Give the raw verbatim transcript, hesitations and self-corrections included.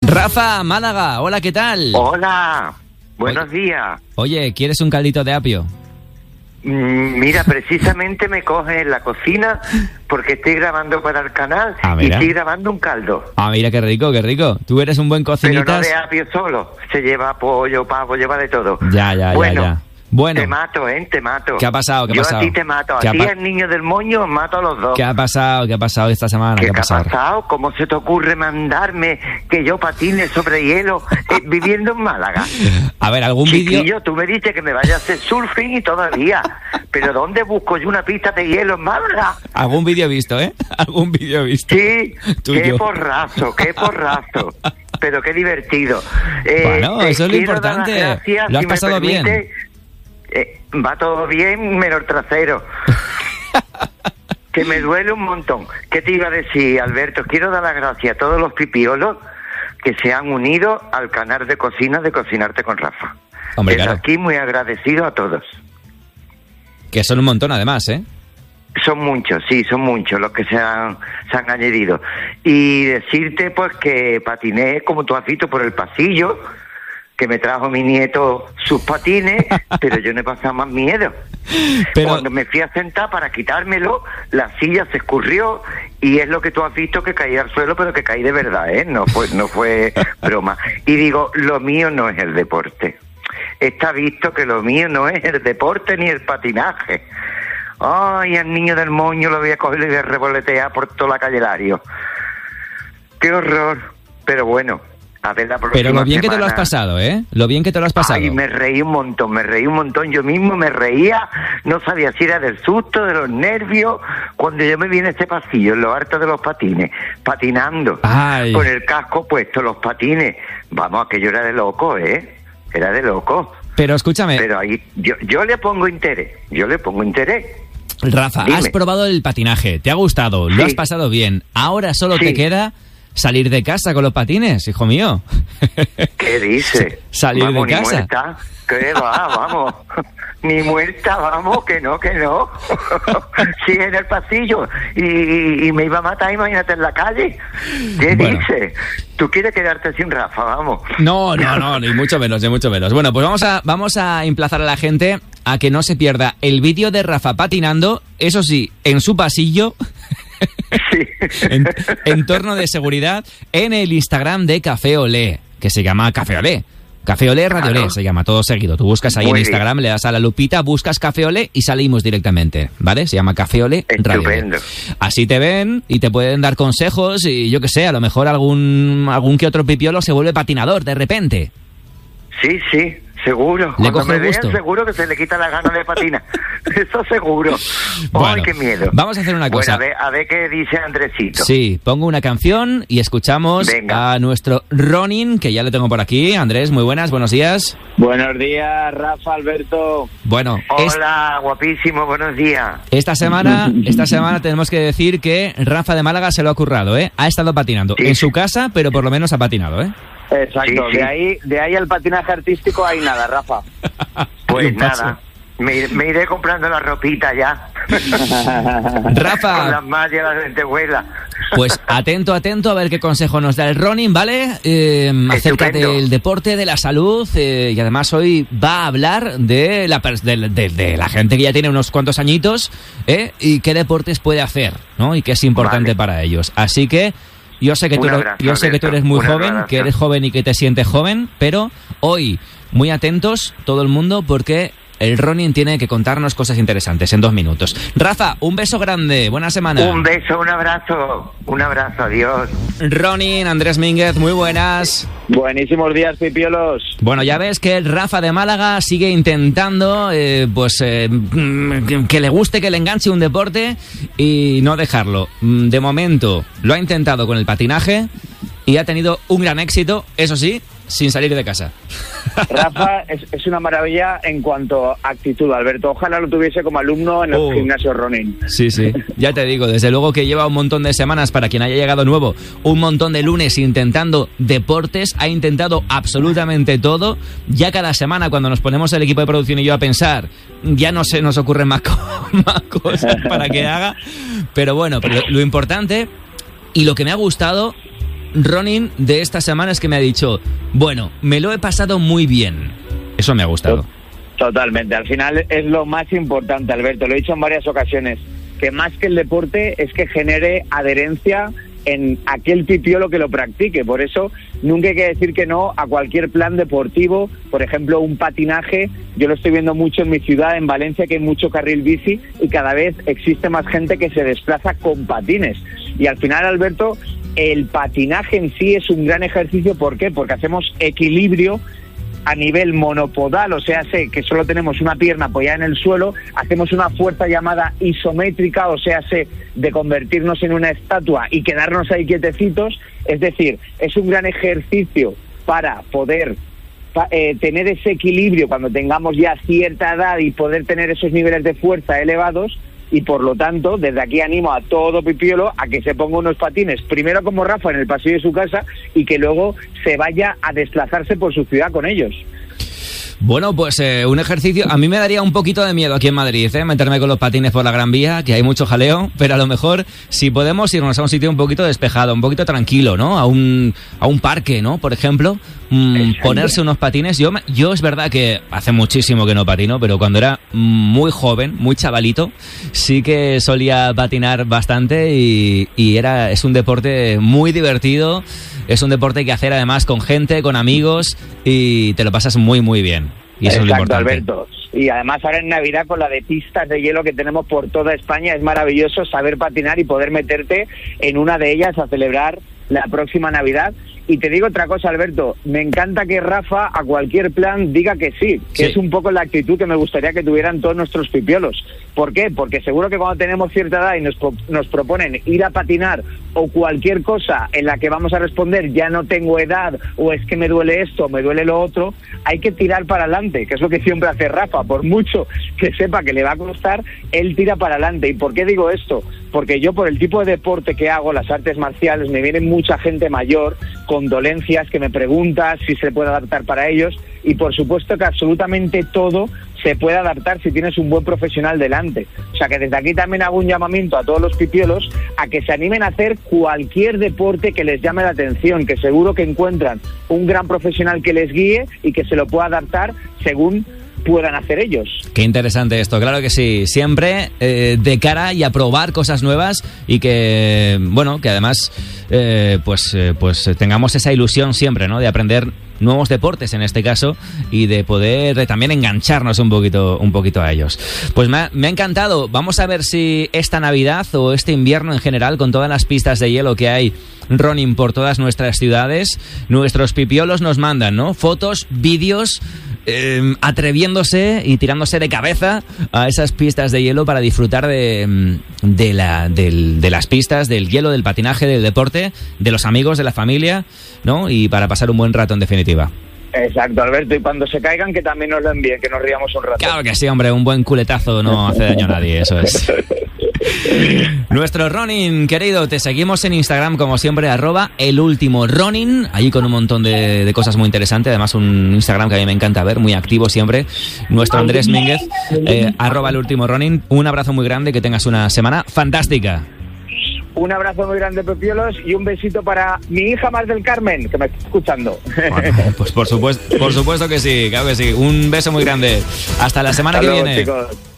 Rafa, Málaga, hola, ¿qué tal? Hola, buenos Oye, días. Oye, ¿quieres un caldito de apio? Mm, Mira, precisamente me coge en la cocina porque estoy grabando para el canal Ah, y mira. estoy grabando un caldo. Ah, mira, qué rico, qué rico. Tú eres un buen Pero no cocinitas. de apio solo, se lleva pollo, pavo, lleva de todo. Ya, ya, bueno, ya, ya. Bueno, te mato, ¿eh? Te mato. ¿Qué ha pasado? ¿Qué ha Yo pasado? a ti te mato, a ¿Qué ha ti pa- el niño del moño os mato a los dos. ¿qué ha pasado? ¿Qué ha pasado esta semana? ¿Qué ¿Qué ha te ha pasado? pasado? ¿Cómo se te ocurre mandarme que yo patine sobre hielo eh, viviendo en Málaga? A ver, algún vídeo... Chiquillo, tú me dices que me vaya a hacer surfing y todavía. Pero ¿dónde busco yo una pista de hielo en Málaga? Algún vídeo he visto, ¿eh? Algún vídeo he visto. Sí, Tuyo. qué porrazo, qué porrazo. Pero qué divertido. Eh, Bueno, te eso es lo quiero dar las importante. gracias, Lo has si me pasado bien. permite. Eh, va todo bien, menos el trasero. Que me duele un montón. ¿Qué te iba a decir, Alberto? Quiero dar las gracias a todos los pipiolos que se han unido al canal de cocina de Cocinarte con Rafa. Hombre, Desde claro. aquí muy agradecido a todos. Que son un montón, además, ¿eh? Son muchos, sí, son muchos los que se han, se han añadido. Y decirte, pues, que patiné, como tú has visto, por el pasillo, que me trajo mi nieto sus patines, pero yo no he pasado más miedo. Pero... Cuando me fui a sentar para quitármelo, la silla se escurrió y es lo que tú has visto, que caí al suelo, pero que caí de verdad, ¿eh? No fue, no fue broma. Y digo, lo mío no es el deporte. Está visto que lo mío no es el deporte ni el patinaje. Ay, al niño del moño lo voy a coger y voy a revolotear por toda la calle Lario. ¡Qué horror! Pero bueno, a ver la próxima Pero lo bien que te lo has semana. pasado, ¿eh? Lo bien que te lo has pasado. Ay, me reí un montón, me reí un montón. Yo mismo me reía, no sabía si era del susto, de los nervios. Cuando yo me vi en este pasillo, en lo harto de los patines, patinando, Ay. con el casco puesto, los patines. Vamos, aquello era de loco, ¿eh? Era de loco. Pero escúchame, Pero ahí, yo, yo le pongo interés, yo le pongo interés. Rafa, Dime. has probado el patinaje, te ha gustado, lo Sí. has pasado bien. Ahora solo Sí. te queda salir de casa con los patines, hijo mío. ¿Qué dice? Salir Vamos, de ni casa. muerta. ¿Qué va? Vamos. Ni muerta, vamos, que no, que no. Sí, en el pasillo. Y, y me iba a matar, imagínate, en la calle. ¿Qué Bueno. dice? ¿Tú quieres quedarte sin Rafa? Vamos. No, no, no, ni mucho menos, ni mucho menos. Bueno, pues vamos a, vamos a emplazar a la gente a que no se pierda el vídeo de Rafa patinando, eso sí, en su pasillo, Sí. en entorno de seguridad, en el Instagram de Café Olé, que se llama Café Olé. Café Olé, Radio Claro. Olé, se llama todo seguido. Tú buscas ahí Muy en bien. Instagram, le das a la lupita, buscas Café Olé y salimos directamente, ¿vale? Se llama Café Olé, Radio Olé. Estupendo. Así te ven y te pueden dar consejos y yo qué sé, a lo mejor algún, algún que otro pipiolo se vuelve patinador de repente. Sí, sí, seguro. Le Cuando coge me el vean, gusto. seguro que se le quita la gana de patinar. Eso seguro. Bueno, ¡Ay, qué miedo! vamos a hacer una cosa. Bueno, a ver, a ver qué dice Andresito. Sí, pongo una canción y escuchamos Venga. a nuestro Ronin, que ya le tengo por aquí. Andrés, muy buenas, buenos días. Buenos días, Rafa, Alberto. Bueno, es- Hola, guapísimo, buenos días. esta semana esta semana tenemos que decir que Rafa de Málaga se lo ha currado, ¿eh? Ha estado patinando Sí. en su casa, pero por lo menos ha patinado, ¿eh? Exacto, Sí, sí. de ahí de ahí al patinaje artístico hay nada, Rafa. Pues Un paso. nada, me, iré- me iré comprando la ropita ya. Con Rafa, las mallas, las lentejuelas. pues atento, atento a ver qué consejo nos da el Ronin, ¿vale? Eh, acerca Estupendo. del deporte, de la salud, eh, y además hoy va a hablar de la, pers- de, de- de la gente que ya tiene unos cuantos añitos, ¿eh? Y qué deportes puede hacer, ¿no? Y qué es importante Vale. para ellos. Así que yo sé que, tú Un eres, abrazo, yo sé que tú Alberto. eres muy Un joven, abrazo. que eres joven y que te sientes joven, pero hoy muy atentos todo el mundo porque el Ronin tiene que contarnos cosas interesantes en dos minutos. Rafa, un beso grande, buena semana. Un beso, un abrazo, un abrazo, adiós. Ronin, Andrés Mínguez, muy buenas. Buenísimos días, pipiolos. Bueno, ya ves que el Rafa de Málaga sigue intentando eh, pues eh, mm, que le guste, que le enganche un deporte y no dejarlo. Mm, De momento lo ha intentado con el patinaje y ha tenido un gran éxito, eso sí, sin salir de casa. Rafa es, es una maravilla en cuanto a actitud, Alberto. Ojalá lo tuviese como alumno en el Oh. gimnasio Ronin. Sí, sí, ya te digo, desde luego que lleva un montón de semanas, para quien haya llegado nuevo, un montón de lunes intentando deportes, ha intentado absolutamente todo. Ya cada semana cuando nos ponemos el equipo de producción y yo a pensar, ya no se nos ocurren más, co- más cosas para que haga. Pero bueno, pero lo importante y lo que me ha gustado running de esta semana es que me ha dicho, bueno, me lo he pasado muy bien. Eso me ha gustado. Totalmente. Al final es lo más importante, Alberto. Lo he dicho en varias ocasiones, que más que el deporte es que genere adherencia en aquel pipiolo que lo practique. Por eso nunca hay que decir que no a cualquier plan deportivo. Por ejemplo, un patinaje, yo lo estoy viendo mucho en mi ciudad, en Valencia, que hay mucho carril bici y cada vez existe más gente que se desplaza con patines. Y al final, Alberto, el patinaje en sí es un gran ejercicio. ¿Por qué? Porque hacemos equilibrio a nivel monopodal, o sea, sé que solo tenemos una pierna apoyada en el suelo, hacemos una fuerza llamada isométrica, o sea, sé de convertirnos en una estatua y quedarnos ahí quietecitos. Es decir, es un gran ejercicio para poder pa, eh, tener ese equilibrio cuando tengamos ya cierta edad y poder tener esos niveles de fuerza elevados. Y por lo tanto, desde aquí animo a todo pipiolo a que se ponga unos patines, primero como Rafa en el pasillo de su casa, y que luego se vaya a desplazarse por su ciudad con ellos. Bueno, pues eh, un ejercicio, a mí me daría un poquito de miedo aquí en Madrid, ¿eh? Meterme con los patines por la Gran Vía, que hay mucho jaleo, pero a lo mejor si podemos irnos a un sitio un poquito despejado, un poquito tranquilo, ¿no? A un, a un parque, ¿no? Por ejemplo, mmm, ponerse unos patines. Yo, yo es verdad que hace muchísimo que no patino, pero cuando era muy joven, muy chavalito, sí que solía patinar bastante y, y era, es un deporte muy divertido. Es un deporte que hacer además con gente, con amigos, y te lo pasas muy, muy bien. Y eso Exacto, es lo importante. Alberto. Y además ahora en Navidad, con la de pistas de hielo que tenemos por toda España, es maravilloso saber patinar y poder meterte en una de ellas a celebrar la próxima Navidad. Y te digo otra cosa, Alberto, me encanta que Rafa a cualquier plan diga que sí, que sí. Es un poco la actitud que me gustaría que tuvieran todos nuestros pipiolos. ¿Por qué? Porque seguro que cuando tenemos cierta edad y nos, nos proponen ir a patinar o cualquier cosa en la que vamos a responder ya no tengo edad, o es que me duele esto, me duele lo otro, hay que tirar para adelante, que es lo que siempre hace Rafa. Por mucho que sepa que le va a costar, él tira para adelante. ¿Y por qué digo esto? Porque yo, por el tipo de deporte que hago, las artes marciales, me viene mucha gente mayor con dolencias que me pregunta si se puede adaptar para ellos, y por supuesto que absolutamente todo se puede adaptar si tienes un buen profesional delante. O sea que desde aquí también hago un llamamiento a todos los pipiolos a que se animen a hacer cualquier deporte que les llame la atención, que seguro que encuentran un gran profesional que les guíe y que se lo pueda adaptar según puedan hacer ellos. Qué interesante esto, claro que sí, siempre eh, de cara y a probar cosas nuevas, y que, bueno, que además eh, pues, eh, pues tengamos esa ilusión siempre, ¿no? De aprender nuevos deportes en este caso, y de poder de también engancharnos un poquito, un poquito a ellos. Pues me ha, me ha encantado. Vamos a ver si esta Navidad o este invierno en general, con todas las pistas de hielo que hay running por todas nuestras ciudades, nuestros pipiolos nos mandan, ¿no? Fotos, vídeos, eh, atreviéndose y tirándose de cabeza a esas pistas de hielo para disfrutar de, de, la, del, de las pistas, del hielo, del patinaje, del deporte, de los amigos, de la familia, ¿no? Y para pasar un buen rato en definitiva. Exacto, Alberto, y cuando se caigan que también nos lo envíen, que nos riamos un rato. Claro que sí, hombre, un buen culetazo no hace daño a nadie, eso es. Nuestro Ronin, querido, te seguimos en Instagram como siempre, arroba el último Ronin, allí con un montón de, de cosas muy interesantes, además un Instagram que a mí me encanta ver, muy activo siempre, nuestro Andrés Mínguez, eh, arroba el último Ronin. Un abrazo muy grande, que tengas una semana fantástica. Un abrazo muy grande, pipiolos, y un besito para mi hija Mar del Carmen, que me está escuchando. Bueno, pues por supuesto, por supuesto que sí, claro que sí. Un beso muy grande. Hasta la semana Hasta que luego, viene. chicos.